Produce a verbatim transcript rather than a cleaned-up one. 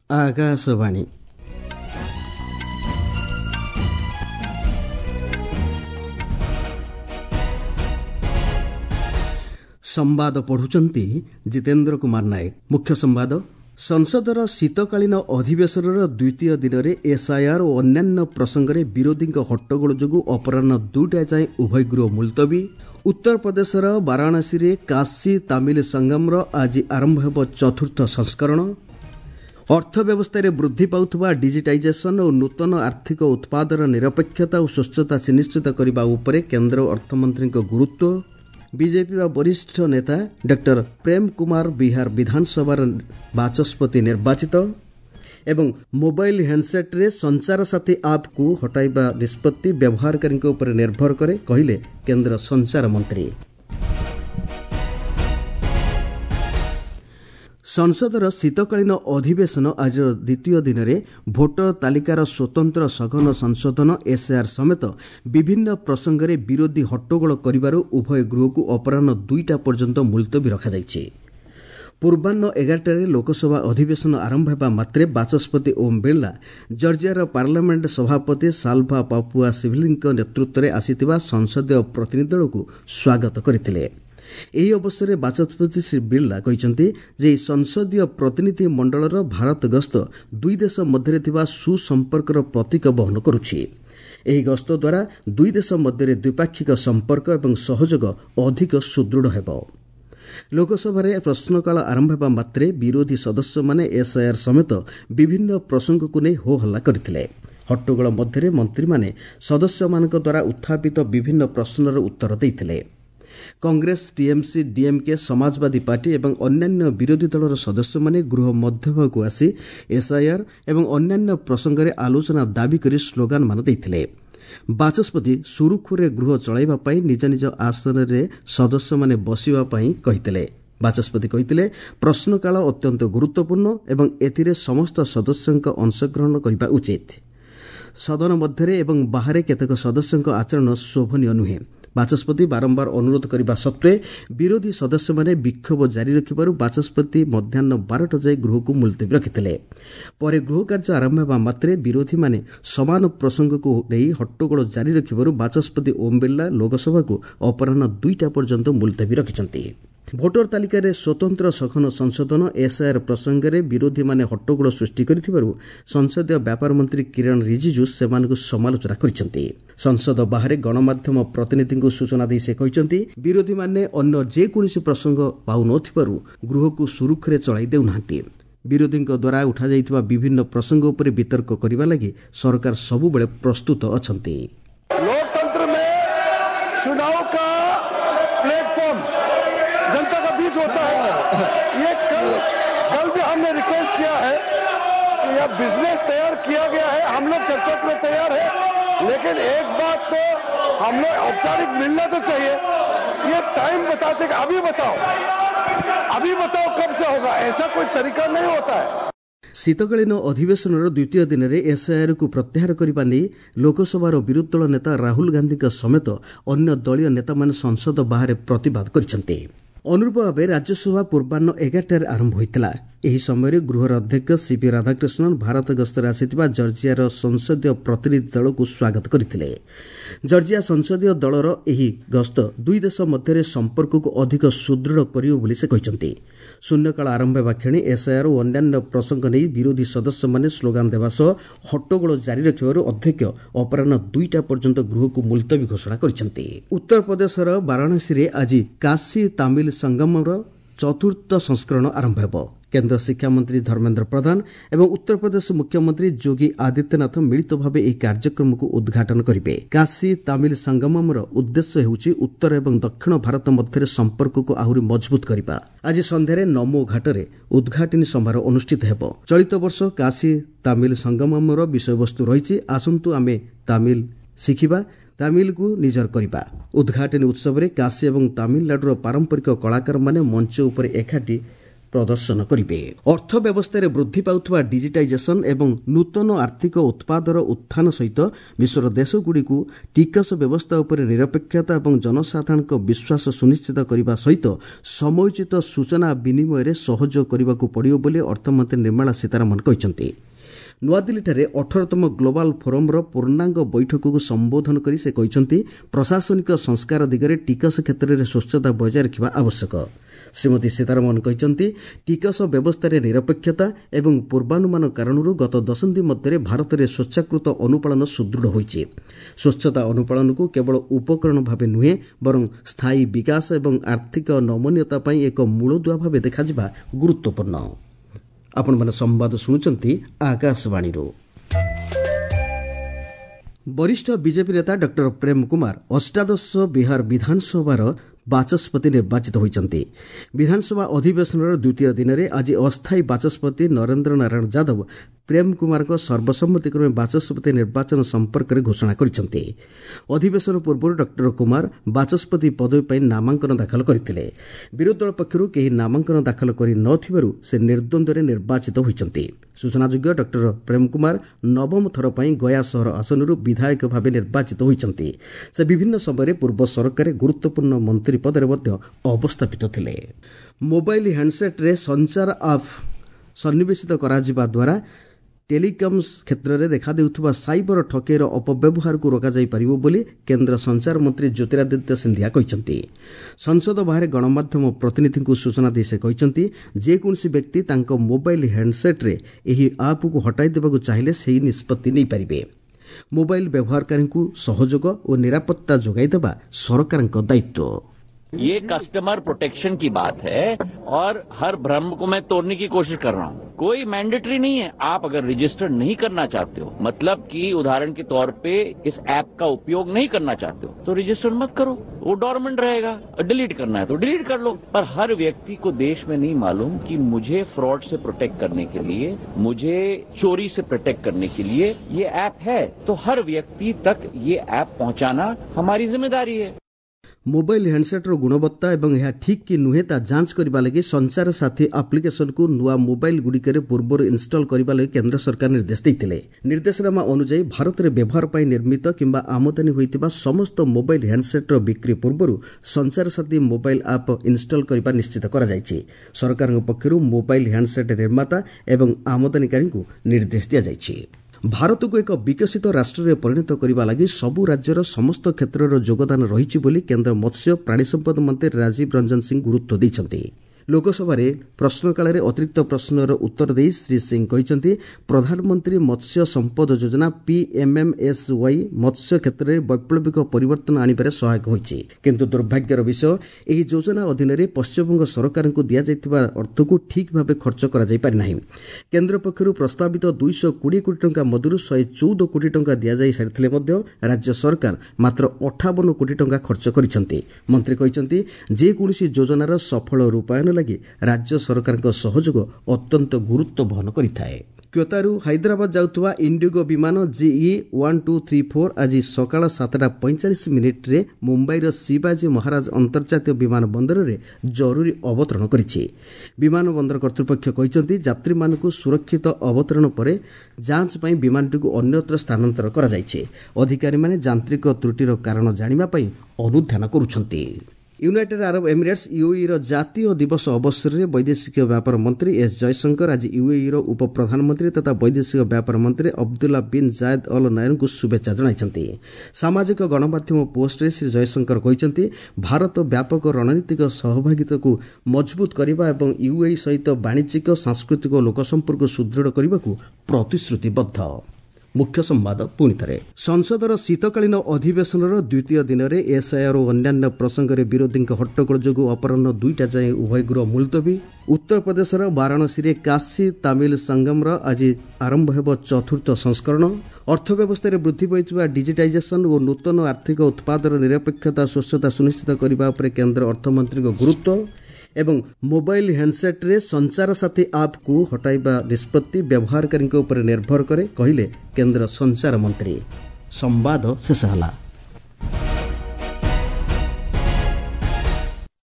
आकाशवाणी संवाद पढ़ुचंती जितेन्द्र कुमार नायक। मुख्य संवाद संसदर शीतकालीन अधिवेशनर द्वितीय दिन में एसआईआर और अन्यान्य प्रसंगे विरोधी हट्टगोल जो अपराह दुईटा जाए उभय गृह मुलतवी। उत्तर प्रदेशर वाराणसी रे काशी तमिल संगम आज आरंभ हो चतुर्थ संस्करण। अर्थव्यवस्था वृद्धि पाउथुवा डिजिटाइजेशन और नूतन आर्थिक उत्पादन निरपेक्षता और स्वच्छता सुनिश्चित करने उपरे केंद्र अर्थमंत्री गुरुत्व। बीजेपी वरिष्ठ नेता डॉक्टर प्रेम कुमार बिहार विधानसभा बाचस्पति निर्वाचित एवं मोबाइल हैंडसेट रे संचार साथी ऐप को हटाइबा निष्पत्ति व्यवहारकारी उपर निर्भर करे कहिले केंद्र संचार मंत्री। संसदर शीतकालीन अधिवेशन आज द्वितीय दिन में भोटर तालिकार स्वतंत्र सघन संशोधन एसआईआर समेत विभिन्न प्रसंगे विरोधी हट्टगोल करिबारु उभय गृह को अपराह दुईटा पर्यंत मुलतवी रखाଯାଇଛି। पूर्वाह्न एगारटार लोकसभा अधिवेशन आरंभ होगा मात्रे बाचस्पति ओम बिरला जर्जियार पार्लियामेंट सभापति साल्भा पापुआ सिविलिंक नेतृत्व में आसीथिबा संसदीय प्रतिनिधि दल को स्वागत करथिले। ଏହି ଅବସରରେ ବାଚସ୍ପତି ଶ୍ରୀ ବିର୍ଲା କହିଛନ୍ତି ଯେ ସଂସଦୀୟ ପ୍ରତିନିଧି ମଣ୍ଡଳର ଭାରତ ଗସ୍ତ ଦୁଇ ଦେଶ ମଧ୍ୟରେ ଥିବା ସୁସମ୍ପର୍କର ପ୍ରତୀକ ବହନ କରୁଛି। ଏହି ଗସ୍ତ ଦ୍ୱାରା ଦୁଇ ଦେଶ ମଧ୍ୟରେ ଦ୍ୱିପାକ୍ଷିକ ସମ୍ପର୍କ ଏବଂ ସହଯୋଗ ଅଧିକ ସୁଦୃଢ଼ ହେବ। ଲୋକସଭାରେ ପ୍ରଶ୍ନକାଳ ଆରମ୍ଭ ହେବା ମାତ୍ରେ ବିରୋଧୀ ସଦସ୍ୟମାନେ ଏସଆଇଆର୍ ସମେତ ବିଭିନ୍ନ ପ୍ରସଙ୍ଗକୁ ନେଇ ହୋ ହଲ୍ଲା କରିଥିଲେ। ହଟ୍ଟଗୋଳ ମଧ୍ୟରେ ମନ୍ତ୍ରୀମାନେ ସଦସ୍ୟମାନଙ୍କ ଦ୍ୱାରା ଉତ୍ଥାପିତ ବିଭିନ୍ନ ପ୍ରଶ୍ନର ଉତ୍ତର ଦେଇଥିଲେ। Congress TMC DMK Samajwadi party एवं अन्यान्य विरोधी दलर सदस्य माने गृह मध्यभाग आसी एसआईआर एवं अन्यान्य प्रसंगे आलोचना दाबी कर स्लोगान मान देथिले। बाचस्पति सुरुखुरे गृह चलाइबा पई निज निज आसन रे सदस्य माने बसिबा पई कहितले। बाचस्पति कहितले प्रश्नकाल अत्यंत गुरुत्वपूर्ण एवं एथिरे समस्त सदस्यक अंशग्रहण करबा उचित। सदन मध्यरे एवं बाहरे केतक सदस्यक आचरण शोभनीय नुहे। बाचस्पति बारंबार अनुरोध करने सत्वे विरोधी सदस्य माने विक्षोभ जारी रखिबारु बाचस्पति मध्याह्न बारटा जाए गृह को मुलतवी रखिथिले। परे गृह कार्य आरंभ होगा मात्रे विरोधी माने समान प्रसंग को नहीं हट्टगोल जारी रखिबारु बाचस्पति ओम बिरला लोकसभा को अपराह दुईटा पर्यंत मुलतवी रखिछंती। भोटर तालिकार स्वतंत्र सघन संशोधन एसआईआर प्रसंगे विरोधी माने हट्टगोल सृष्टि करिथिबारु संसदीय व्यापार मंत्री किरण रिजिजू सेमानकु समालोचना करिसेंती। संसद बाहर गणमाध्यम प्रतिनिधि को सूचना दी से कहते विरोधी माने अन्य जेकोसी प्रसंग पाउनथिबारु गृह को सुरुखुरे चलाई देउनाहांती। विरोधी द्वारा उठा जाइथिबा विभिन्न प्रसंग उपर वितर्क करबा लागि सरकार सबुबेले प्रस्तुत अछंती। लोकतंत्र में चुनाव का प्लेटफॉर्म जनता का बीच होता है। ये कल कल भी हमने रिक्वेस्ट किया है कि यह बिजनेस तैयार किया गया है, हम लोग चर्चा के लिए तैयार है, लेकिन एक बात तो हम लोग औपचारिक मिलना तो चाहिए। ये टाइम बताते कि अभी बताओ अभी बताओ कब से होगा, ऐसा कोई तरीका नहीं होता है। शीतकालीन अधिवेशन द्वितीय दिन में एसआईआर को प्रत्याहार करने नहीं लोकसभार विरोधी दल नेता राहुल गांधी समेत अन्य दलीय नेता माने संसद बाहर प्रतिवाद करछन्ते। अनुरूप भाव राज्यसभा पूर्वाह्न एगारटार आरंभ होता। यही समय गृहर अध्यक्ष सीपी राधाकृष्णन भारत गस्तर आसिथिबा जर्जियार संसदीय प्रतिनिधि दल को स्वागत करथिले। जर्जिया संसदीय दलर यही गस्त दुई देश मध्य संपर्क को अधिक सुदृढ़ करियो बोली से कहिसंती। शून्यकाल आरंभ होगा क्षणी एसआईआर और अन्यान्य प्रसंग नहीं विरोधी सदस्य माने स्लोगान देवा सह हट्टगोल जारी रखिबारु अध्यक्ष अपराह दुईटा पर्यंत गृह को मुलतवी घोषणा करिसंती। उत्तर प्रदेशर वाराणसी रे आज काशी तमिल संगमर चतुर्थ संस्करण आरंभ होब। केंद्र शिक्षा मंत्री धर्मेंद्र प्रधान एवं उत्तर प्रदेश मुख्यमंत्री योगी आदित्यनाथ मिलित भाव यह कार्यक्रम को उद्घाटन करेंगे। काशी तमिल संगमर उद्देश्य होउछि उत्तर एवं दक्षिण भारत मध्य संपर्क को आहुरी मजबूत करने। आज संध्यारे नमो घाटरे उद्घाटनी समारोह अनुष्ठित हेब। चलित वर्ष काशी तमिल संगमर विषय वस्तु रही आसंतु आमे तमिल शिखिबा तमिल को निजर करबा। उद्घाटनी उत्सव में काशी एवं तमिलनाडुर पारंपरिक कलाकार माने मंच उपर एकाठी ପ୍ରଦର୍ଶନ କରିବେ। ଅର୍ଥ ବ୍ୟବସ୍ଥାରେ ବୃଦ୍ଧି ପାଉଥିବା ଡିଜିଟାଇଜେସନ୍ ଏବଂ ନୂତନ ଆର୍ଥିକ ଉତ୍ପାଦର ଉତ୍ଥାନ ସହିତ ବିଶ୍ୱର ଦେଶଗୁଡ଼ିକୁ ଟିକସ ବ୍ୟବସ୍ଥା ଉପରେ ନିରପେକ୍ଷତା ଏବଂ ଜନସାଧାରଣଙ୍କ ବିଶ୍ୱାସ ସୁନିଶ୍ଚିତ କରିବା ସହିତ ସମୟୋଚିତ ସୂଚନା ବିନିମୟରେ ସହଯୋଗ କରିବାକୁ ପଡ଼ିବ ବୋଲି ଅର୍ଥମନ୍ତ୍ରୀ ନିର୍ମଳା ସୀତାରମଣ କହିଛନ୍ତି। ନୂଆଦିଲ୍ଲୀଠାରେ ଅଠରତମ ଗ୍ଲୋବାଲ ଫୋରମର ପୂର୍ଣ୍ଣାଙ୍ଗ ବୈଠକକୁ ସମ୍ବୋଧନ କରି ସେ କହିଛନ୍ତି ପ୍ରଶାସନିକ ସଂସ୍କାର ଦିଗରେ ଟିକସ କ୍ଷେତ୍ରରେ ସ୍ୱଚ୍ଛତା ବଜାୟ ରଖିବା ଆବଶ୍ୟକ। ଶ୍ରୀମତୀ ସୀତାରମଣ କହିଛନ୍ତି ଟିକସ ବ୍ୟବସ୍ଥାରେ ନିରପେକ୍ଷତା ଏବଂ ପୂର୍ବାନୁମାନ କାରଣରୁ ଗତ ଦଶନ୍ଧି ମଧ୍ୟରେ ଭାରତରେ ସ୍ୱଚ୍ଛାକୃତ ଅନୁପାଳନ ସୁଦୃଢ଼ ହୋଇଛି। ସ୍ୱଚ୍ଛତା ଅନୁପାଳନକୁ କେବଳ ଉପକରଣ ଭାବେ ନୁହେଁ ବରଂ ସ୍ଥାୟୀ ବିକାଶ ଏବଂ ଆର୍ଥିକ ନମନୀୟତା ପାଇଁ ଏକ ମୂଳଦୁଆ ଭାବେ ଦେଖାଯିବା ଗୁରୁତ୍ୱପୂର୍ଣ୍ଣ। ଆପଣମାନେ ସମ୍ବାଦ ଶୁଣୁଛନ୍ତି ଆକାଶବାଣୀରୁ। ବରିଷ୍ଠ ବିଜେପି ନେତା ଡକ୍ଟର ପ୍ରେମ କୁମାର ଅଷ୍ଟାଦଶ ବିହାର ବିଧାନସଭାର ବାଚସ୍ପତି ନିର୍ବାଚିତ ହୋଇଛନ୍ତି। ବିଧାନସଭା ଅଧିବେଶନର ଦ୍ୱିତୀୟ ଦିନରେ ଆଜି ଅସ୍ଥାୟୀ ବାଚସ୍ପତି ନରେନ୍ଦ୍ର ନାରାୟଣ ଯାଦବ ପ୍ରେମ କୁମାରଙ୍କ ସର୍ବସମ୍ମତିକ୍ରମେ ବାଚସ୍ପତି ନିର୍ବାଚନ ସମ୍ପର୍କରେ ଘୋଷଣା କରିଛନ୍ତି। ଅଧିବେଶନ ପୂର୍ବରୁ ଡକ୍ଟର କୁମାର ବାଚସ୍ପତି ପଦବୀ ପାଇଁ ନାମାଙ୍କନ ଦାଖଲ କରିଥିଲେ। ବିରୋଧୀ ଦଳ ପକ୍ଷରୁ କେହି ନାମାଙ୍କନ ଦାଖଲ କରି ନ ଥିବାରୁ ସେ ନିର୍ଦ୍ୱନ୍ଦ୍ୱରେ ନିର୍ବାଚିତ ହୋଇଛନ୍ତି। ସୂଚନାଯୋଗ୍ୟ ଡକ୍ଟର ପ୍ରେମ କୁମାର ନବମ ଥର ପାଇଁ ଗୟା ସହର ଆସନରୁ ବିଧାୟକ ଭାବେ ନିର୍ବାଚିତ ହୋଇଛନ୍ତି। ସେ ବିଭିନ୍ନ ସମୟରେ ପୂର୍ବ ସରକାରରେ ଗୁରୁତ୍ୱପୂର୍ଣ୍ଣ ମନ୍ତ୍ରୀ ପଦରେ ମଧ୍ୟ ଅବସ୍ଥାପିତ ଥିଲେ। ମୋବାଇଲ ହ୍ୟାଣ୍ଡସେଟ୍ରେ ସଞ୍ଚାର ଆପ୍ ସନ୍ନିବେଶିତ କରାଯିବା ଦ୍ୱାରା ଟେଲିକମ୍ସ କ୍ଷେତ୍ରରେ ଦେଖାଦେଉଥିବା ସାଇବର ଠକେଇର ଅପବ୍ୟବହାରକୁ ରୋକାଯାଇପାରିବ ବୋଲି କେନ୍ଦ୍ର ସଞ୍ଚାର ମନ୍ତ୍ରୀ ଜ୍ୟୋତିରାଦିତ୍ୟ ସିନ୍ଧିଆ କହିଛନ୍ତି। ସଂସଦ ବାହାରେ ଗଣମାଧ୍ୟମ ପ୍ରତିନିଧିଙ୍କୁ ସୂଚନା ଦେଇ ସେ କହିଛନ୍ତି ଯେକୌଣସି ବ୍ୟକ୍ତି ତାଙ୍କ ମୋବାଇଲ ହ୍ୟାଣ୍ଡସେଟ୍ରେ ଏହି ଆପ୍କୁ ହଟାଇ ଦେବାକୁ ଚାହିଁଲେ ସେହି ନିଷ୍ପତ୍ତି ନେଇପାରିବେ। ମୋବାଇଲ ବ୍ୟବହାରକାରୀଙ୍କୁ ସହଯୋଗ ଓ ନିରାପତ୍ତା ଯୋଗାଇ ଦେବା ସରକାରଙ୍କ ଦାୟିତ୍ୱ। ये कस्टमर प्रोटेक्शन की बात है और हर भ्रम को मैं तोड़ने की कोशिश कर रहा हूँ। कोई मैंडेटरी नहीं है। आप अगर रजिस्टर नहीं करना चाहते हो, मतलब कि उदाहरण के तौर पे इस ऐप का उपयोग नहीं करना चाहते हो, तो रजिस्टर मत करो, वो डोरमेंट रहेगा। डिलीट करना है तो डिलीट कर लो। पर हर व्यक्ति को देश में नहीं मालूम कि मुझे फ्रॉड से प्रोटेक्ट करने के लिए, मुझे चोरी से प्रोटेक्ट करने के लिए ये ऐप है, तो हर व्यक्ति तक ये ऐप पहुंचाना हमारी जिम्मेदारी है। ମୋବାଇଲ ହ୍ୟାଣ୍ଡସେଟ୍ର ଗୁଣବତ୍ତା ଏବଂ ଏହା ଠିକ୍ କି ନୁହେଁ ତା ଯାଞ୍ଚ କରିବା ଲାଗି ସଞ୍ଚାର ସାଥୀ ଆପ୍ଲିକେସନକୁ ନୂଆ ମୋବାଇଲଗୁଡ଼ିକରେ ପୂର୍ବରୁ ଇନଷ୍ଟଲ କରିବା ଲାଗି କେନ୍ଦ୍ର ସରକାର ନିର୍ଦ୍ଦେଶ ଦେଇଥିଲେ। ନିର୍ଦ୍ଦେଶନାମା ଅନୁଯାୟୀ ଭାରତରେ ବ୍ୟବହାର ପାଇଁ ନିର୍ମିତ କିମ୍ବା ଆମଦାନୀ ହୋଇଥିବା ସମସ୍ତ ମୋବାଇଲ ହ୍ୟାଣ୍ଡସେଟ୍ର ବିକ୍ରି ପୂର୍ବରୁ ସଞ୍ଚାର ସାଥୀ ମୋବାଇଲ ଆପ୍ ଇନଷ୍ଟଲ କରିବା ନିଶ୍ଚିତ କରାଯାଇଛି। ସରକାରଙ୍କ ପକ୍ଷରୁ ମୋବାଇଲ ହ୍ୟାଣ୍ଡସେଟ୍ ନିର୍ମାତା ଏବଂ ଆମଦାନୀକାରୀଙ୍କୁ ନିର୍ଦ୍ଦେଶ ଦିଆଯାଇଛି। ଭାରତକୁ ଏକ ବିକଶିତ ରାଷ୍ଟ୍ରରେ ପରିଣତ କରିବା ଲାଗି ସବୁ ରାଜ୍ୟର ସମସ୍ତ କ୍ଷେତ୍ରର ଯୋଗଦାନ ରହିଛି ବୋଲି କେନ୍ଦ୍ର ମତ୍ସ୍ୟ ପ୍ରାଣୀ ସମ୍ପଦ ମନ୍ତ୍ରୀ ରାଜୀବ ରଞ୍ଜନ ସିଂ ଗୁରୁତ୍ୱ ଦେଇଛନ୍ତି। ଲୋକସଭାରେ ପ୍ରଶ୍ନକାଳରେ ଅତିରିକ୍ତ ପ୍ରଶ୍ନର ଉତ୍ତର ଦେଇ ଶ୍ରୀ ସିଂ କହିଛନ୍ତି ପ୍ରଧାନମନ୍ତ୍ରୀ ମତ୍ସ୍ୟ ସମ୍ପଦ ଯୋଜନା ପିଏମ୍ଏମ୍ଏସ୍ୱାଇ ମତ୍ସ୍ୟ କ୍ଷେତ୍ରରେ ବୈପ୍ଳବିକ ପରିବର୍ତ୍ତନ ଆଣିବାରେ ସହାୟକ ହୋଇଛି। କିନ୍ତୁ ଦୁର୍ଭାଗ୍ୟର ବିଷୟ ଏହି ଯୋଜନା ଅଧୀନରେ ପଶ୍ଚିମବଙ୍ଗ ସରକାରଙ୍କୁ ଦିଆଯାଇଥିବା ଅର୍ଥକୁ ଠିକ୍ ଭାବେ ଖର୍ଚ୍ଚ କରାଯାଇପାରି ନାହିଁ। କେନ୍ଦ୍ର ପକ୍ଷରୁ ପ୍ରସ୍ତାବିତ ଦୁଇଶହ କୋଡ଼ିଏ କୋଟି ଟଙ୍କା ମଧ୍ୟରୁ ଶହେ ଚଉଦ କୋଟି ଟଙ୍କା ଦିଆଯାଇ ସାରିଥିଲେ ମଧ୍ୟ ରାଜ୍ୟ ସରକାର ମାତ୍ର ଅଠାବନ କୋଟି ଟଙ୍କା ଖର୍ଚ୍ଚ କରିଛନ୍ତି। ମନ୍ତ୍ରୀ କହିଛନ୍ତି ଯେକୌଣସି ଯୋଜନାର ସଫଳ ରୂପାୟନ ଲାଗି ରାଜ୍ୟ ସରକାରଙ୍କ ସହଯୋଗ ଅତ୍ୟନ୍ତ ଗୁରୁତ୍ୱ ବହନ କରିଥାଏ। କ୍ୟୋତାରୁ ହାଇଦ୍ରାବାଦ ଯାଉଥିବା ଇଣ୍ଡିଗୋ ବିମାନ G E one two three four ଆଜି ସକାଳ ସାତଟା ପଇଁଚାଳିଶ ମିନିଟ୍ରେ ମୁମ୍ବାଇର ଶିବାଜୀ ମହାରାଜ ଅନ୍ତର୍ଜାତୀୟ ବିମାନ ବନ୍ଦରରେ ଜରୁରୀ ଅବତରଣ କରିଛି। ବିମାନ ବନ୍ଦର କର୍ତ୍ତୃପକ୍ଷ କହିଛନ୍ତି ଯାତ୍ରୀମାନଙ୍କୁ ସୁରକ୍ଷିତ ଅବତରଣ ପରେ ଯାଞ୍ଚ ପାଇଁ ବିମାନଟିକୁ ଅନ୍ୟତ୍ର ସ୍ଥାନାନ୍ତର କରାଯାଇଛି। ଅଧିକାରୀମାନେ ଯାନ୍ତ୍ରିକ ତ୍ରୁଟିର କାରଣ ଜାଣିବା ପାଇଁ ଅନୁଧ୍ୟାନ କରୁଛନ୍ତି। ୟୁନାଇଟେଡ୍ ଆରବ ଏମିରେଟ୍ସ ୟୁଏଇର ଜାତୀୟ ଦିବସ ଅବସରରେ ବୈଦେଶିକ ବ୍ୟାପାର ମନ୍ତ୍ରୀ ଏସ୍ ଜୟଶଙ୍କର ଆଜି ୟୁଏଇର ଉପପ୍ରଧାନମନ୍ତ୍ରୀ ତଥା ବୈଦେଶିକ ବ୍ୟାପାର ମନ୍ତ୍ରୀ ଅବଦୁଲ୍ଲା ବିନ୍ ଜାୟେଦ୍ ଅଲ୍ ନାୟନ୍ଙ୍କୁ ଶୁଭେଚ୍ଛା ଜଣାଇଛନ୍ତି। ସାମାଜିକ ଗଣମାଧ୍ୟମ ପୋଷ୍ଟରେ ଶ୍ରୀ ଜୟଶଙ୍କର କହିଛନ୍ତି ଭାରତ ବ୍ୟାପକ ରଣନୀତିକ ସହଭାଗିତାକୁ ମଜବୁତ କରିବା ଏବଂ ୟୁଏଇ ସହିତ ବାଣିଜ୍ୟିକ ସାଂସ୍କୃତିକ ଓ ଲୋକ ସମ୍ପର୍କ ସୁଦୃଢ଼ କରିବାକୁ ପ୍ରତିଶ୍ରୁତିବଦ୍ଧ। ମୁଖ୍ୟ ସମ୍ବାଦ ପୁଣିଥରେ ସଂସଦର ଶୀତକାଳୀନ ଅଧିବେଶନର ଦ୍ୱିତୀୟ ଦିନରେ ଏସ୍ଆଇଆର୍ ଓ ଅନ୍ୟାନ୍ୟ ପ୍ରସଙ୍ଗରେ ବିରୋଧୀଙ୍କ ହଟ୍ଟଗୋଳ ଯୋଗୁଁ ଅପରାହ୍ନ ଦୁଇଟା ଯାଏଁ ଉଭୟ ଗୃହ ମୁଲତବୀ। ଉତ୍ତରପ୍ରଦେଶର ବାରାଣସୀରେ କାଶୀ ତାମିଲ ସଙ୍ଗମର ଆଜି ଆରମ୍ଭ ହେବ ଚତୁର୍ଥ ସଂସ୍କରଣ। ଅର୍ଥବ୍ୟବସ୍ଥାରେ ବୃଦ୍ଧି ପାଇଥିବା ଡିଜିଟାଇଜେସନ୍ ଓ ନୂତନ ଆର୍ଥିକ ଉତ୍ପାଦର ନିରପେକ୍ଷତା ସ୍ୱଚ୍ଛତା ସୁନିଶ୍ଚିତ କରିବା ଉପରେ କେନ୍ଦ୍ର ଅର୍ଥମନ୍ତ୍ରୀଙ୍କ ଗୁରୁତ୍ୱ ଏବଂ ମୋବାଇଲ ହ୍ୟାଣ୍ଡସେଟ୍ରେ ସଞ୍ଚାର ସାଥୀ ଆପ୍କୁ ହଟାଇବା ନିଷ୍ପତ୍ତି ବ୍ୟବହାରକାରୀଙ୍କ ଉପରେ ନିର୍ଭର କରେ କହିଲେ କେନ୍ଦ୍ର ସଞ୍ଚାର ମନ୍ତ୍ରୀ। ସମ୍ବାଦ ଶେଷ ହେଲା।